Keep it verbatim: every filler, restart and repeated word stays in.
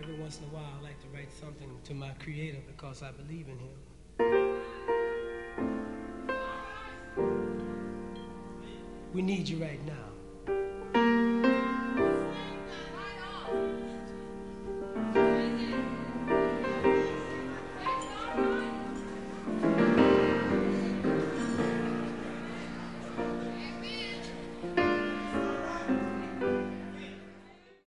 Every once in a while, I like to write something to my creator because I believe in him. We need you right now.